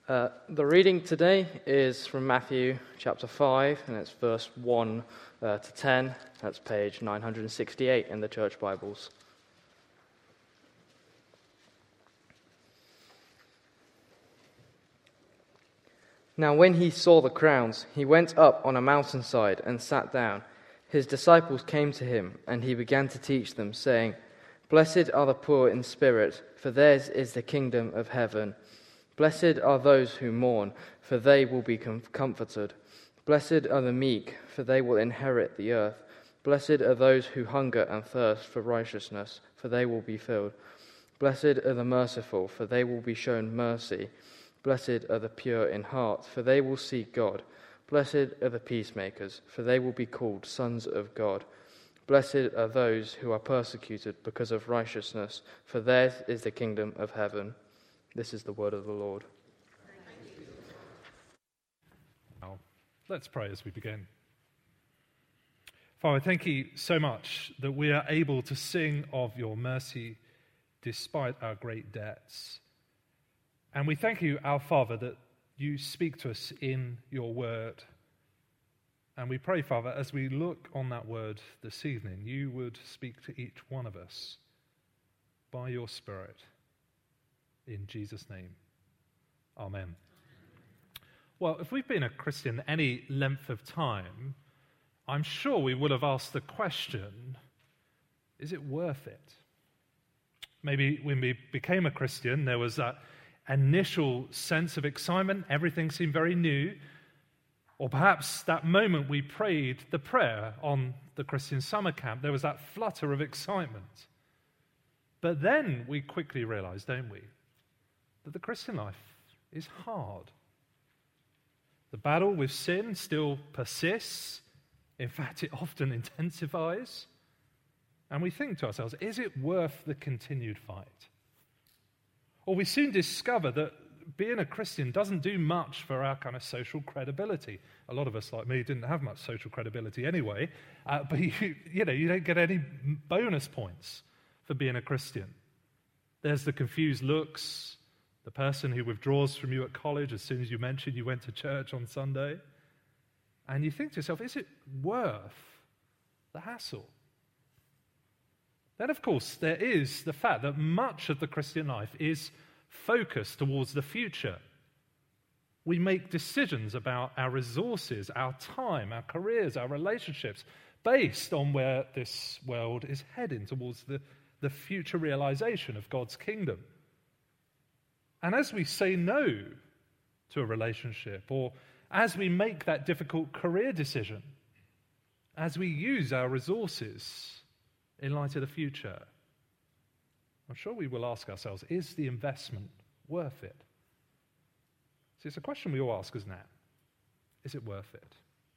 The reading today is from Matthew chapter 5, and it's verse 1 to 10. That's page 968 in the Church Bibles. Now when he saw the crowds, he went up on a mountainside and sat down. His disciples came to him, and he began to teach them, saying, "Blessed are the poor in spirit, for theirs is the kingdom of heaven. Blessed are those who mourn, for they will be comforted. Blessed are the meek, for they will inherit the earth. Blessed are those who hunger and thirst for righteousness, for they will be filled. Blessed are the merciful, for they will be shown mercy. Blessed are the pure in heart, for they will see God. Blessed are the peacemakers, for they will be called sons of God. Blessed are those who are persecuted because of righteousness, for theirs is the kingdom of heaven." This is the word of the Lord. Now, let's pray as we begin. Father, thank you so much that we are able to sing of your mercy despite our great debts. And we thank you, our Father, that you speak to us in your word. And we pray, Father, as we look on that word this evening, you would speak to each one of us by your Spirit. In Jesus' name, amen. Well, if we've been a Christian any length of time, I'm sure we would have asked the question, is it worth it? Maybe when we became a Christian, there was that initial sense of excitement, everything seemed very new. Or perhaps that moment we prayed the prayer on the Christian summer camp, there was that flutter of excitement. But then we quickly realized, don't we, that the Christian life is hard. The battle with sin still persists. In fact, it often intensifies. And we think to ourselves, is it worth the continued fight? Or we soon discover that being a Christian doesn't do much for our kind of social credibility. A lot of us, like me, didn't have much social credibility anyway, but you don't get any bonus points for being a Christian. There's the confused looks, the person who withdraws from you at college as soon as you mention you went to church on Sunday. And you think to yourself, is it worth the hassle? Then, of course, there is the fact that much of the Christian life is focused towards the future. We make decisions about our resources, our time, our careers, our relationships, based on where this world is heading towards the future realization of God's kingdom. And as we say no to a relationship, or as we make that difficult career decision, as we use our resources in light of the future, I'm sure we will ask ourselves, is the investment worth it? See, it's a question we all ask, isn't it? Is it worth it?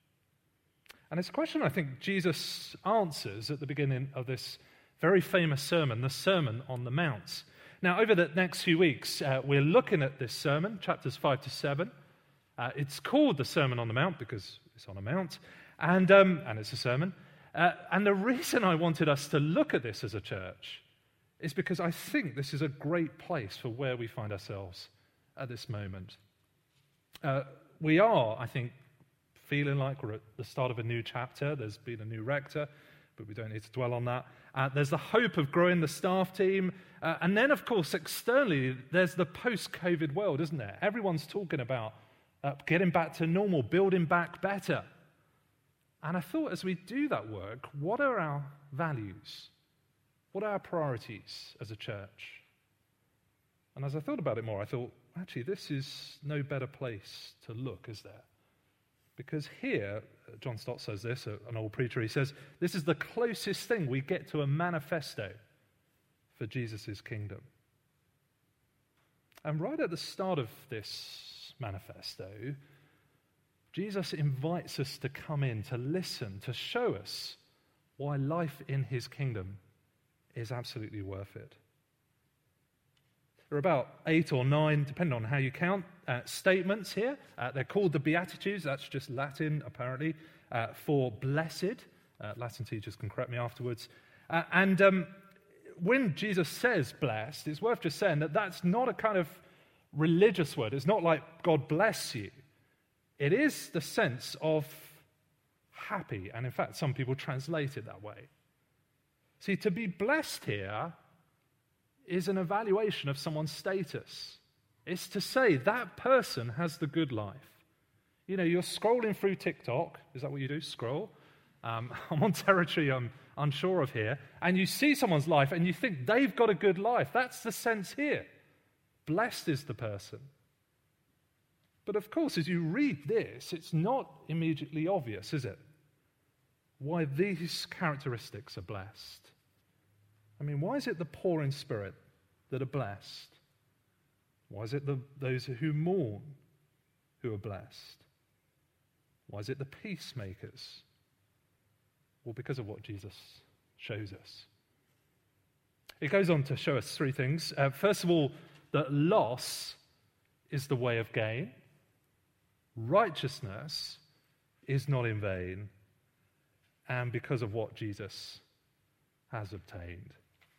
And it's a question I think Jesus answers at the beginning of this very famous sermon, the Sermon on the Mount. Now, over the next few weeks, we're looking at this sermon, chapters 5 to 7. It's called the Sermon on the Mount because it's on a mount, and it's a sermon. And the reason I wanted us to look at this as a church is because I think this is a great place for where we find ourselves at this moment. We are, I think, feeling like we're at the start of a new chapter. There's been a new rector, but we don't need to dwell on that. There's the hope of growing the staff team. And then, of course, externally, there's the post-COVID world, isn't there? Everyone's talking about getting back to normal, building back better. And I thought, as we do that work, what are our values? What are our priorities as a church? And as I thought about it more, I thought, actually, this is no better place to look, is there? Because here, John Stott says this, an old preacher, he says, this is the closest thing we get to a manifesto for Jesus' kingdom. And right at the start of this manifesto, Jesus invites us to come in, to listen, to show us why life in his kingdom is absolutely worth it. There are about 8 or 9, depending on how you count, statements here. They're called the Beatitudes. That's just Latin, apparently, for blessed. Latin teachers can correct me afterwards. And when Jesus says blessed, it's worth just saying that that's not a kind of religious word. It's not like God bless you. It is the sense of happy, and in fact, some people translate it that way. See, to be blessed here is an evaluation of someone's status. It's to say that person has the good life. You know, you're scrolling through TikTok. Is that what you do? Scroll? I'm on territory I'm unsure of here. And you see someone's life and you think they've got a good life. That's the sense here. Blessed is the person. But of course, as you read this, it's not immediately obvious, is it? Why these characteristics are blessed. I mean, why is it the poor in spirit that are blessed? Why is it those who mourn who are blessed? Why is it the peacemakers? Well, because of what Jesus shows us. It goes on to show us three things. First of all, that loss is the way of gain. Righteousness is not in vain. And because of what Jesus has obtained.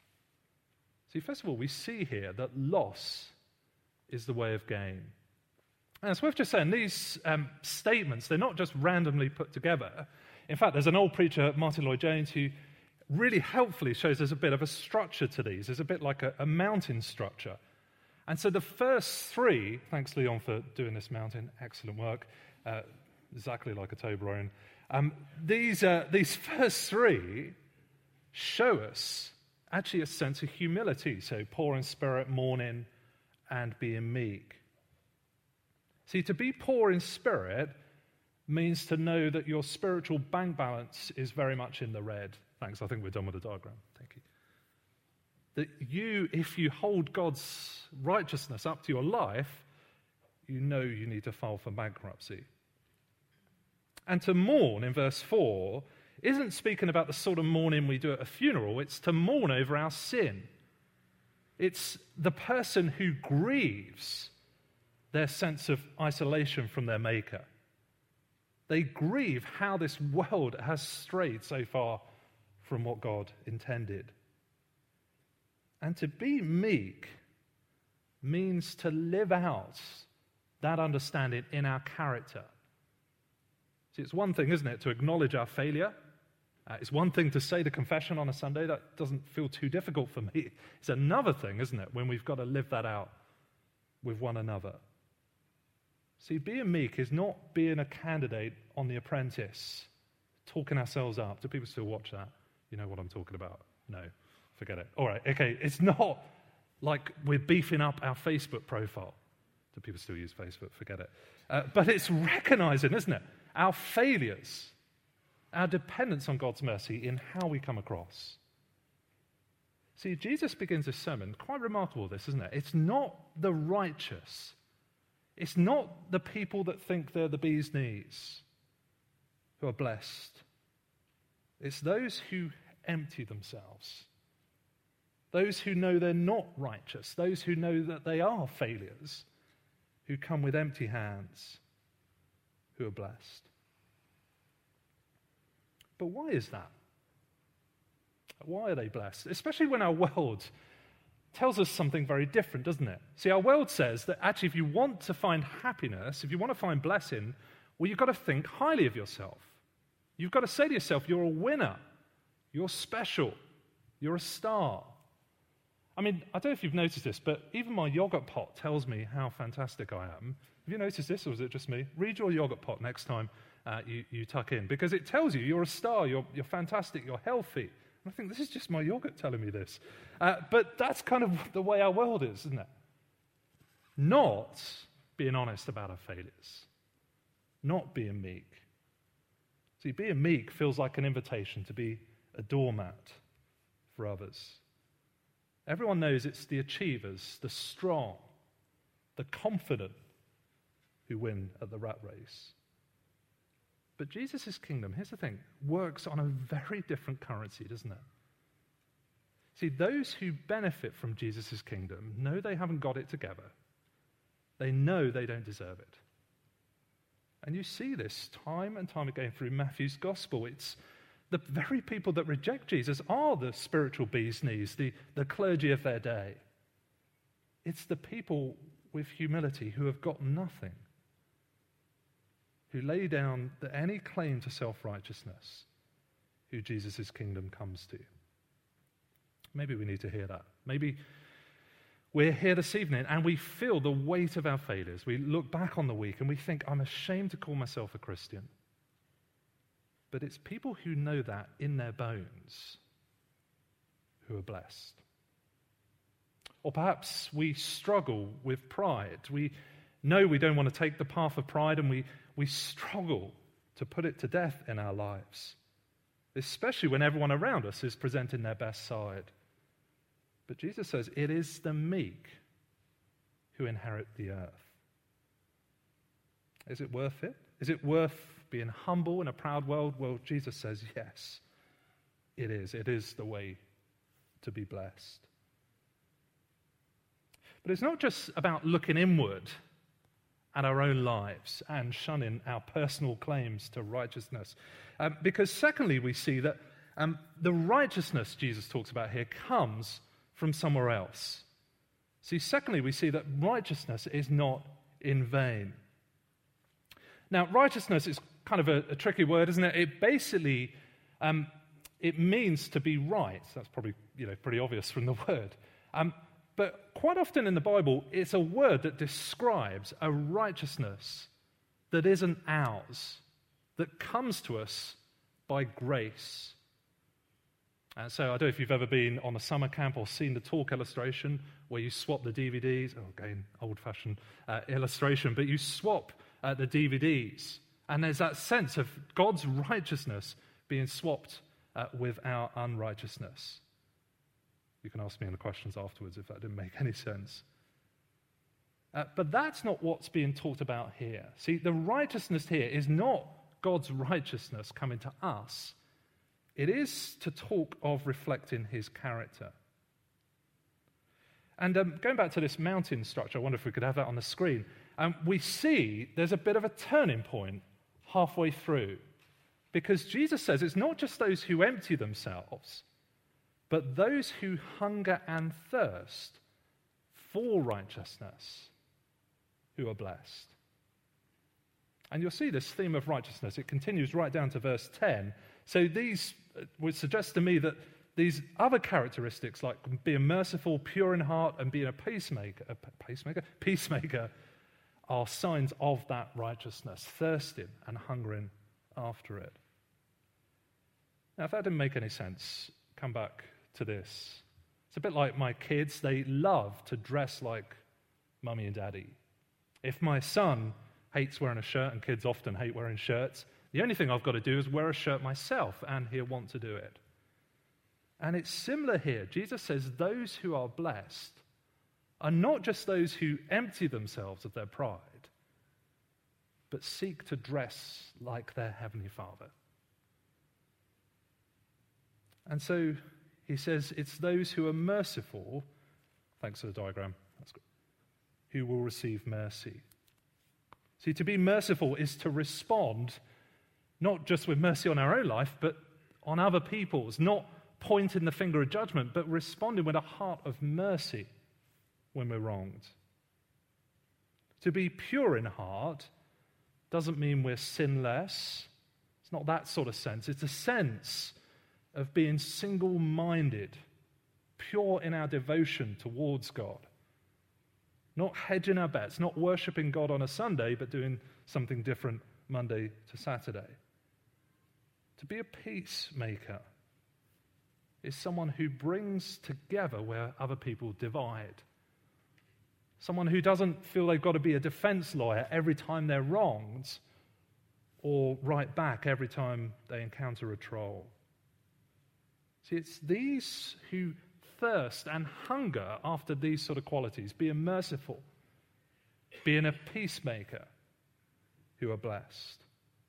See, first of all, we see here that loss is the way of gain. And it's worth just saying, these statements, they're not just randomly put together. In fact, there's an old preacher, Martin Lloyd-Jones, who really helpfully shows there's a bit of a structure to these. There's a bit like a mountain structure. And so the first three, thanks Leon for doing this mountain, excellent work, exactly like a Toblerone. These first three show us actually a sense of humility. So poor in spirit, mourning, and being meek. See, to be poor in spirit means to know that your spiritual bank balance is very much in the red. Thanks, I think we're done with the diagram. Thank you. That you, if you hold God's righteousness up to your life, you know you need to file for bankruptcy. And to mourn, in verse 4, isn't speaking about the sort of mourning we do at a funeral. It's to mourn over our sin. It's the person who grieves their sense of isolation from their Maker. They grieve how this world has strayed so far from what God intended. And to be meek means to live out that understanding in our character. See, it's one thing, isn't it, to acknowledge our failure. It's one thing to say the confession on a Sunday. That doesn't feel too difficult for me. It's another thing, isn't it, when we've got to live that out with one another. See, being meek is not being a candidate on The Apprentice, talking ourselves up. Do people still watch that? You know what I'm talking about? No, forget it. All right, okay, it's not like we're beefing up our Facebook profile. Do people still use Facebook? Forget it. But it's recognizing, isn't it, our failures, our dependence on God's mercy in how we come across. See, Jesus begins his sermon, quite remarkable this, isn't it? It's not the righteous. It's not the people that think they're the bee's knees who are blessed. It's those who empty themselves. Those who know they're not righteous. Those who know that they are failures, who come with empty hands, who are blessed. But why is that? Why are they blessed? Especially when our world tells us something very different, doesn't it? See, our world says that actually if you want to find happiness, if you want to find blessing, well, you've got to think highly of yourself. You've got to say to yourself, you're a winner, you're special, you're a star. I mean, I don't know if you've noticed this, but even my yogurt pot tells me how fantastic I am. Have you noticed this, or is it just me? Read your yogurt pot next time you tuck in, because it tells you you're a star, you're fantastic, you're healthy. I think this is just my yogurt telling me this. But that's kind of the way our world is, isn't it? Not being honest about our failures. Not being meek. See, being meek feels like an invitation to be a doormat for others. Everyone knows it's the achievers, the strong, the confident who win at the rat race. But Jesus' kingdom, here's the thing, works on a very different currency, doesn't it? See, those who benefit from Jesus' kingdom know they haven't got it together. They know they don't deserve it. And you see this time and time again through Matthew's gospel. It's the very people that reject Jesus are the spiritual bee's knees, the clergy of their day. It's the people with humility, who have got nothing, who lay down any claim to self-righteousness, who Jesus' kingdom comes to. Maybe we need to hear that. Maybe we're here this evening and we feel the weight of our failures. We look back on the week and we think, I'm ashamed to call myself a Christian. But it's people who know that in their bones who are blessed. Or perhaps we struggle with pride. We know we don't want to take the path of pride, and we struggle to put it to death in our lives, especially when everyone around us is presenting their best side. But Jesus says it is the meek who inherit the earth. Is it worth it? Is it worth being humble in a proud world? Well, Jesus says yes, it is. It is the way to be blessed. But it's not just about looking inward at our own lives and shunning our personal claims to righteousness. Because secondly, we see that the righteousness Jesus talks about here comes from somewhere else. See, secondly, we see that righteousness is not in vain. Now, righteousness is kind of a tricky word, isn't it? It basically, it means to be right. That's probably, pretty obvious from the word. But quite often in the Bible, it's a word that describes a righteousness that isn't ours, that comes to us by grace. And so I don't know if you've ever been on a summer camp or seen the talk illustration where you swap the DVDs. Oh, again, old-fashioned illustration. But you swap the DVDs. And there's that sense of God's righteousness being swapped with our unrighteousness. You can ask me any questions afterwards if that didn't make any sense. But that's not what's being talked about here. See, the righteousness here is not God's righteousness coming to us. It is to talk of reflecting his character. And going back to this mountain structure, I wonder if we could have that on the screen. We see there's a bit of a turning point halfway through. Because Jesus says it's not just those who empty themselves, but those who hunger and thirst for righteousness who are blessed. And you'll see this theme of righteousness. It continues right down to verse 10. So these would suggest to me that these other characteristics, like being merciful, pure in heart, and being a peacemaker, are signs of that righteousness, thirsting and hungering after it. Now, if that didn't make any sense, come back to this. It's a bit like my kids. They love to dress like mummy and daddy. If my son hates wearing a shirt, and kids often hate wearing shirts, the only thing I've got to do is wear a shirt myself, and he'll want to do it. And it's similar here. Jesus says those who are blessed are not just those who empty themselves of their pride, but seek to dress like their Heavenly Father. And so he says it's those who are merciful, thanks for the diagram, that's good, who will receive mercy. See, to be merciful is to respond not just with mercy on our own life, but on other people's, not pointing the finger of judgment, but responding with a heart of mercy when we're wronged. To be pure in heart doesn't mean we're sinless. It's not that sort of sense. It's a sense of being single-minded, pure in our devotion towards God. Not hedging our bets, not worshipping God on a Sunday, but doing something different Monday to Saturday. To be a peacemaker is someone who brings together where other people divide. Someone who doesn't feel they've got to be a defense lawyer every time they're wronged, or write back every time they encounter a troll. See, it's these who thirst and hunger after these sort of qualities, being merciful, being a peacemaker, who are blessed.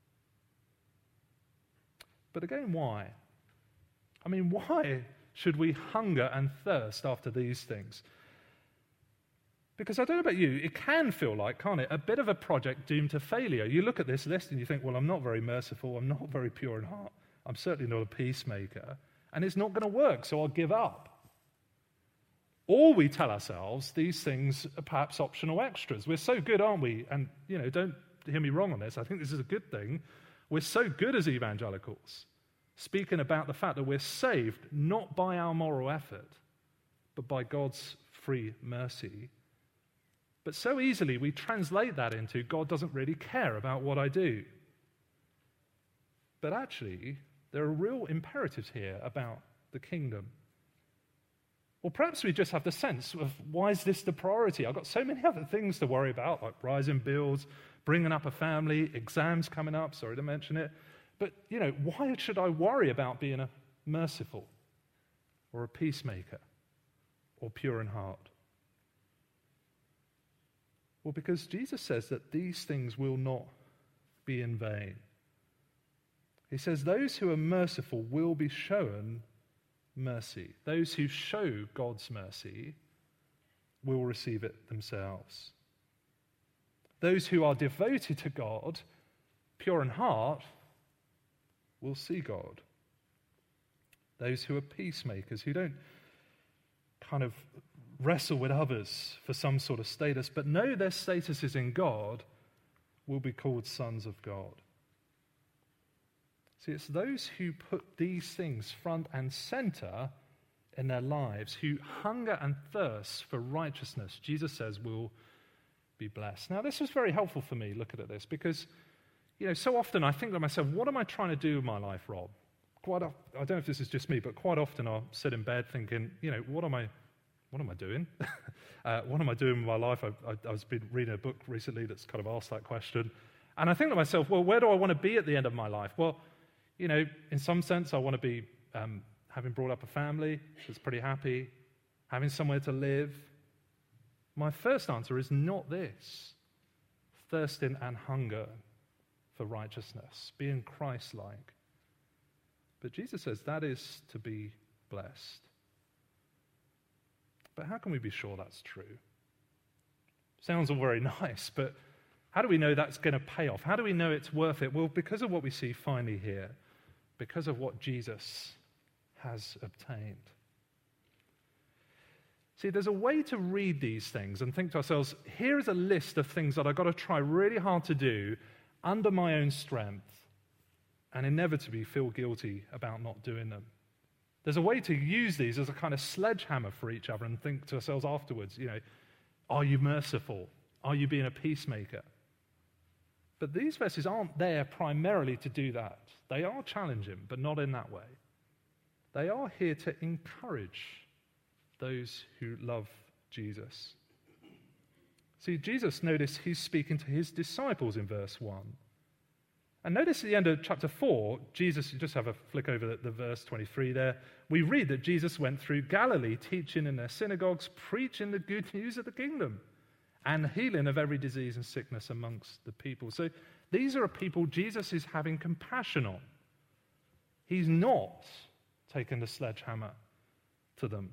But again, why? I mean, why should we hunger and thirst after these things? Because I don't know about you, it can feel like, can't it, a bit of a project doomed to failure. You look at this list and you think, well, I'm not very merciful, I'm not very pure in heart, I'm certainly not a peacemaker, and it's not going to work, so I'll give up. Or we tell ourselves these things are perhaps optional extras. We're so good, aren't we? And, don't hear me wrong on this. I think this is a good thing. We're so good as evangelicals, speaking about the fact that we're saved not by our moral effort, but by God's free mercy. But so easily we translate that into God doesn't really care about what I do. But actually, there are real imperatives here about the kingdom. Or perhaps we just have the sense of, why is this the priority? I've got so many other things to worry about, like rising bills, bringing up a family, exams coming up, sorry to mention it. But, why should I worry about being a merciful or a peacemaker or pure in heart? Well, because Jesus says that these things will not be in vain. He says those who are merciful will be shown mercy. Those who show God's mercy will receive it themselves. Those who are devoted to God, pure in heart, will see God. Those who are peacemakers, who don't kind of wrestle with others for some sort of status, but know their status is in God, will be called sons of God. See, it's those who put these things front and center in their lives, who hunger and thirst for righteousness, Jesus says, will be blessed. Now, this was very helpful for me, looking at this, because, so often I think to myself, what am I trying to do with my life, Rob? I don't know if this is just me, but quite often I'll sit in bed thinking, what am I doing? What am I doing with my life? I've been reading a book recently that's kind of asked that question. And I think to myself, well, where do I want to be at the end of my life? Well, in some sense, I want to be having brought up a family that's pretty happy, having somewhere to live. My first answer is not this. Thirsting and hunger for righteousness, being Christ-like. But Jesus says that is to be blessed. But how can we be sure that's true? Sounds all very nice, but how do we know that's going to pay off? How do we know it's worth it? Well, because of what we see finally here, because of what Jesus has obtained. See, there's a way to read these things and think to ourselves, here is a list of things that I've got to try really hard to do under my own strength and inevitably feel guilty about not doing them. There's a way to use these as a kind of sledgehammer for each other and think to ourselves afterwards, are you merciful? Are you being a peacemaker? But these verses aren't there primarily to do that. They are challenging, but not in that way. They are here to encourage those who love Jesus. See, Jesus, notice he's speaking to his disciples in verse 1. And notice at the end of chapter 4, Jesus, you just have a flick over the verse 23 there, we read that Jesus went through Galilee, teaching in their synagogues, preaching the good news of the kingdom, and healing of every disease and sickness amongst the people. So these are a people Jesus is having compassion on. He's not taking the sledgehammer to them.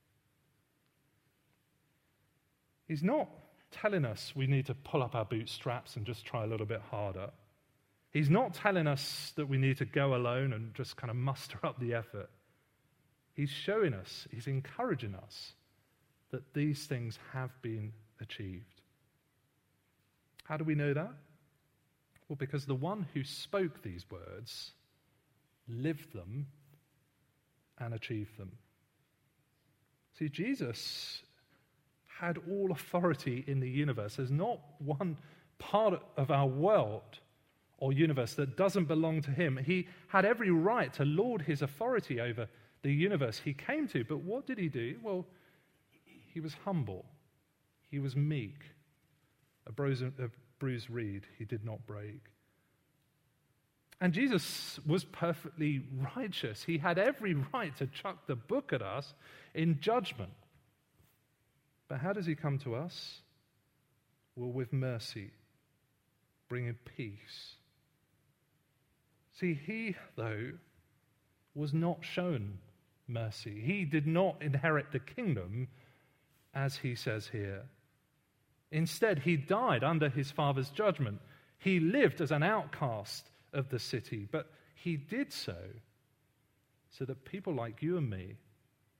He's not telling us we need to pull up our bootstraps and just try a little bit harder. He's not telling us that we need to go alone and just kind of muster up the effort. He's showing us, he's encouraging us that these things have been achieved. How do we know that? Well, because the one who spoke these words lived them and achieved them. See, Jesus had all authority in the universe. There's not one part of our world or universe that doesn't belong to him. He had every right to lord his authority over the universe he came to. But what did he do? Well, he was humble. He was meek. A bruised reed he did not break. And Jesus was perfectly righteous. He had every right to chuck the book at us in judgment. But how does he come to us? Well, with mercy, bringing peace. See, he, though, was not shown mercy. He did not inherit the kingdom, as he says here. Instead, he died under his father's judgment. He lived as an outcast of the city, but he did so that people like you and me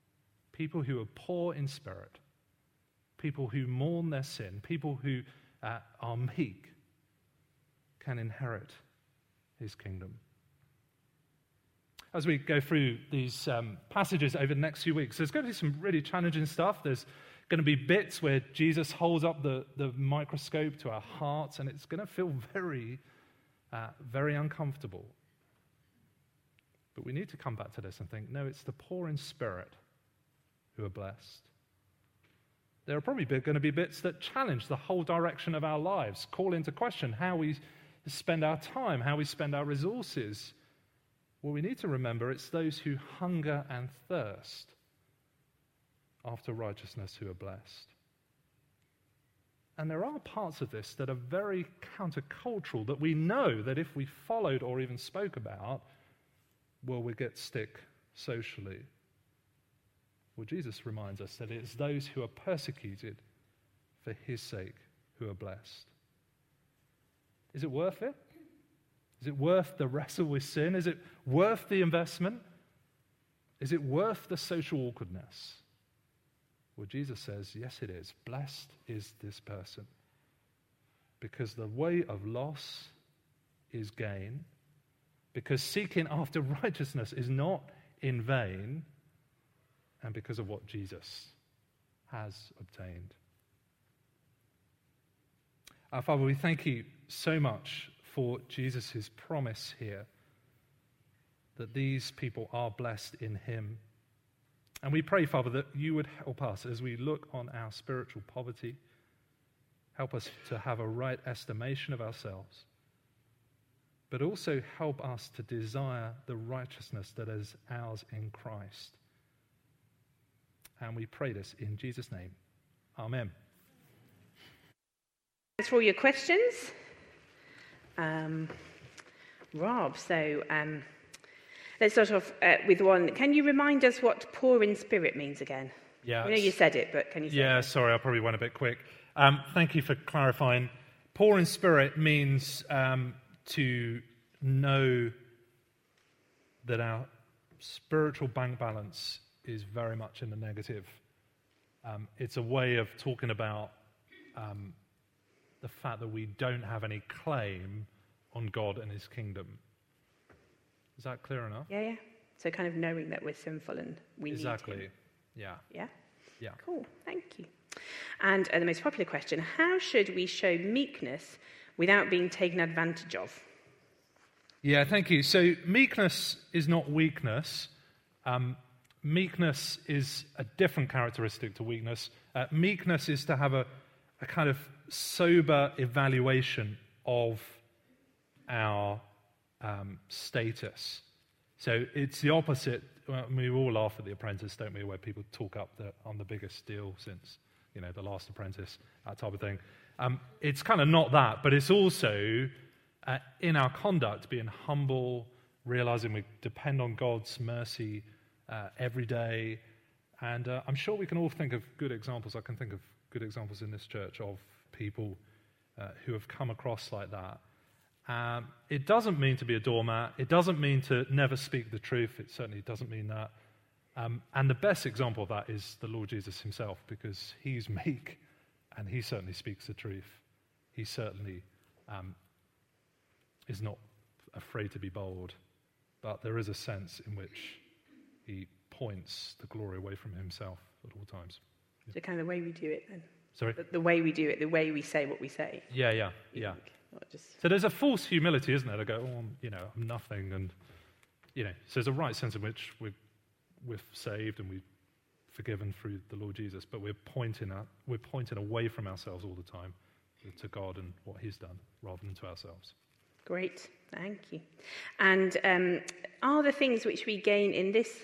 people who are poor in spirit, people who mourn their sin, people who are meek, can inherit his kingdom. As we go through these passages over the next few weeks, there's going to be some really challenging stuff. There's going to be bits where Jesus holds up the microscope to our hearts, and it's going to feel very, very uncomfortable. But we need to come back to this and think, no, it's the poor in spirit who are blessed. There are probably going to be bits that challenge the whole direction of our lives, call into question how we spend our time, how we spend our resources. Well, we need to remember it's those who hunger and thirst after righteousness who are blessed. And there are parts of this that are very countercultural that we know that if we followed or even spoke about, well, we get stick socially. Well, Jesus reminds us that it's those who are persecuted for his sake who are blessed. Is it worth it? Is it worth the wrestle with sin? Is it worth the investment? Is it worth the social awkwardness? Well, Jesus says, yes, it is. Blessed is this person, because the way of loss is gain, because seeking after righteousness is not in vain, and because of what Jesus has obtained. Our Father, we thank you so much for Jesus' promise here that these people are blessed in him. And we pray, Father, that you would help us as we look on our spiritual poverty, help us to have a right estimation of ourselves, but also help us to desire the righteousness that is ours in Christ. And we pray this in Jesus' name. Amen. Thanks for all your questions. Rob, so let's start off with one. Can you remind us what poor in spirit means again? Yeah. I know you said it, but can you say it? Yeah, sorry, I probably went a bit quick. Thank you for clarifying. Poor in spirit means to know that our spiritual bank balance is very much in the negative. It's a way of talking about the fact that we don't have any claim on God and his kingdom. Is that clear enough? Yeah. So kind of knowing that we're sinful and we need him. Exactly. Yeah. Yeah? Cool, thank you. And the most popular question, how should we show meekness without being taken advantage of? Yeah, thank you. So meekness is not weakness. Meekness is a different characteristic to weakness. Meekness is to have a kind of sober evaluation of our status. So it's the opposite. Well, we all laugh at The Apprentice, don't we, where people talk up on the biggest deal since, The Last Apprentice, that type of thing. It's kind of not that, but it's also in our conduct being humble, realizing we depend on God's mercy every day. And I'm sure we can all think of good examples. I can think of good examples in this church of people who have come across like that. It doesn't mean to be a doormat. It doesn't mean to never speak the truth. It certainly doesn't mean that. And the best example of that is the Lord Jesus himself, because he's meek and he certainly speaks the truth. He certainly is not afraid to be bold, but there is a sense in which he points the glory away from himself at all times. So kind of the way we do it then. Sorry? The way we do it, the way we say what we say. Yeah. So there's a false humility, isn't there? To go, I'm nothing, and so there's a right sense in which we're saved and we're forgiven through the Lord Jesus, but we're pointing away from ourselves all the time to God and what He's done, rather than to ourselves. Great, thank you. And are the things which we gain in this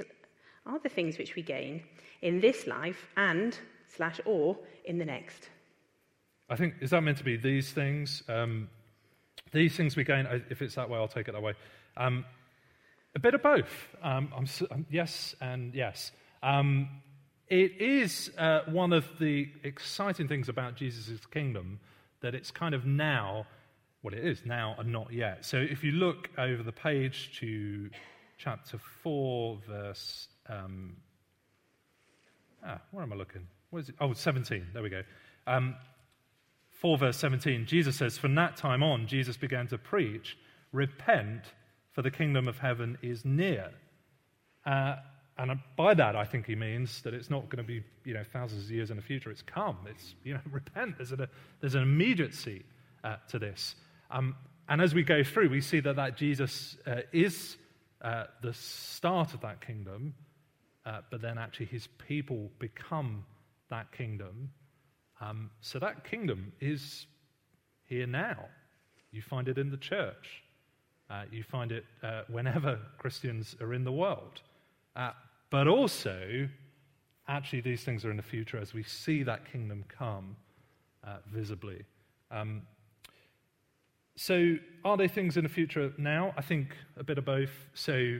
life and/or in the next? I think, is that meant to be these things? These things we gain, if it's that way, I'll take it that way. A bit of both. Yes and yes. It is one of the exciting things about Jesus' kingdom that it's kind of now, well, it is now and not yet. So if you look over the page to chapter 4, verse Where am I looking? Where is it? Oh, 17. There we go. 4 verse 17, Jesus says, "From that time on, Jesus began to preach, 'Repent, for the kingdom of heaven is near.'" And by that, I think he means that it's not going to be, thousands of years in the future. It's come. It's, repent. There's an immediacy to this. And as we go through, we see that Jesus is the start of that kingdom, but then actually his people become that kingdom. So that kingdom is here now. You find it in the church. You find it whenever Christians are in the world. But also, actually, these things are in the future as we see that kingdom come visibly. So, are there things in the future now? I think a bit of both. So,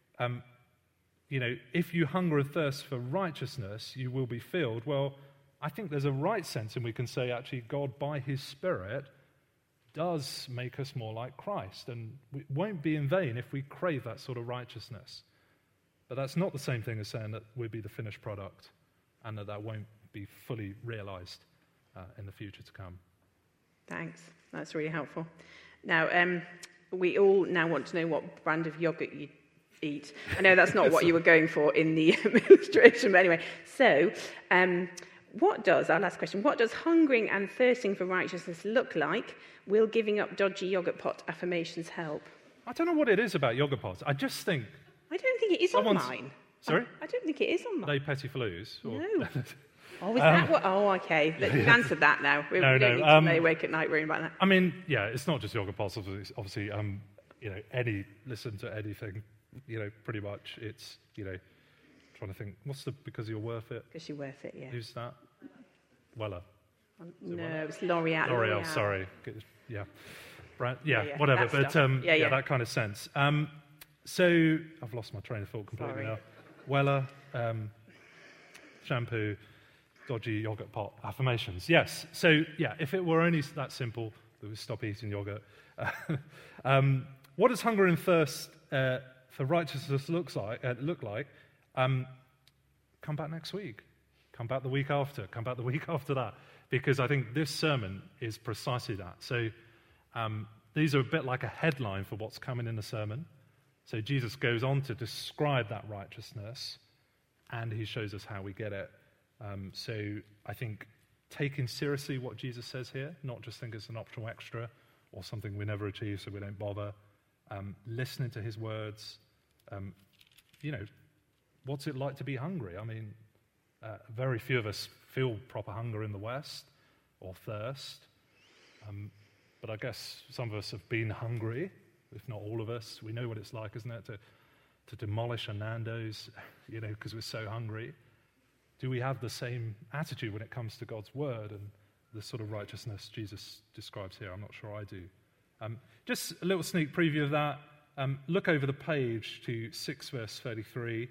if you hunger and thirst for righteousness, you will be filled. Well, I think there's a right sense, and we can say, actually, God, by his Spirit, does make us more like Christ. And it won't be in vain if we crave that sort of righteousness. But that's not the same thing as saying that we'll be the finished product and that won't be fully realized in the future to come. Thanks. That's really helpful. Now, we all now want to know what brand of yogurt you eat. I know that's not what you were going for in the illustration, but anyway. So, our last question, what does hungering and thirsting for righteousness look like? Will giving up dodgy yogurt pot affirmations help? I don't know what it is about yogurt pots. I just think... I don't think it is on mine. Sorry? I don't think it is on mine. They petty flues? No. Oh, is that what? Oh, okay. You've answered that now. We don't need to lay awake at night worrying about that. I mean, yeah, it's not just yogurt pots. Obviously, listen to anything, pretty much. It's, trying to think, because you're worth it? Because you're worth it, yeah. Who's that? Weller. No, it's L'Oreal. L'Oreal, sorry. Yeah. Brand, whatever. But that kind of sense. So, I've lost my train of thought completely now. Weller, shampoo, dodgy yogurt pot, affirmations. Yes. So, if it were only that simple, we would stop eating yogurt. What does hunger and thirst for righteousness look like? Come back next week. Come back the week after. Come back the week after that. Because I think this sermon is precisely that. So, these are a bit like a headline for what's coming in the sermon. So Jesus goes on to describe that righteousness, and he shows us how we get it. So I think taking seriously what Jesus says here, not just think it's an optional extra or something we never achieve so we don't bother, listening to his words, what's it like to be hungry? I mean, very few of us feel proper hunger in the West or thirst, but I guess some of us have been hungry. If not all of us, we know what it's like, isn't it, to demolish a Nando's, because we're so hungry. Do we have the same attitude when it comes to God's word and the sort of righteousness Jesus describes here? I'm not sure I do. Just a little sneak preview of that. Look over the page to 6 verse 33.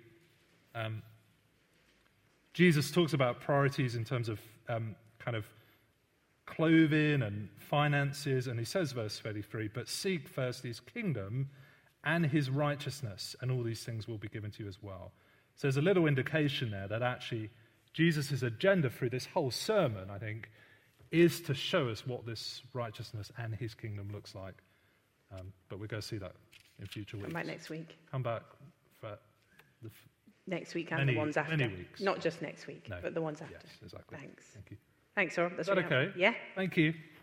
Jesus talks about priorities in terms of kind of clothing and finances, and he says, verse 33, "But seek first his kingdom and his righteousness, and all these things will be given to you as well." So there's a little indication there that actually Jesus' agenda through this whole sermon, I think, is to show us what this righteousness and his kingdom looks like. But we're going to see that in future weeks. Come back next week. Come back for next week and the ones after. Many weeks. Not just next week, but the ones after. Yes, exactly. Thanks. Thank you. Thanks, Rob. Is that okay? Yeah. Thank you.